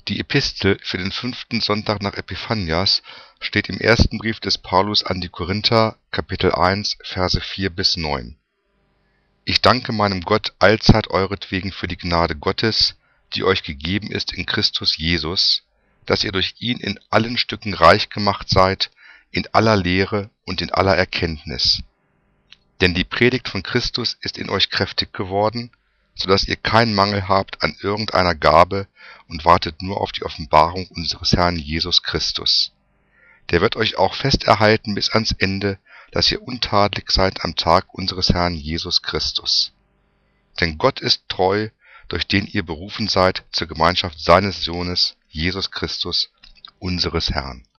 Die Epistel für den 5. Sonntag nach Epiphanias steht im ersten Brief des Paulus an die Korinther, Kapitel 1, Verse 4 bis 9. Ich danke meinem Gott allzeit euretwegen für die Gnade Gottes, die euch gegeben ist in Christus Jesus, dass ihr durch ihn in allen Stücken reich gemacht seid, in aller Lehre und in aller Erkenntnis. Denn die Predigt von Christus ist in euch kräftig geworden, so dass ihr keinen Mangel habt an irgendeiner Gabe und wartet nur auf die Offenbarung unseres Herrn Jesus Christus. Der wird euch auch fest erhalten bis ans Ende, dass ihr untadelig seid am Tag unseres Herrn Jesus Christus. Denn Gott ist treu, durch den ihr berufen seid zur Gemeinschaft seines Sohnes, Jesus Christus, unseres Herrn.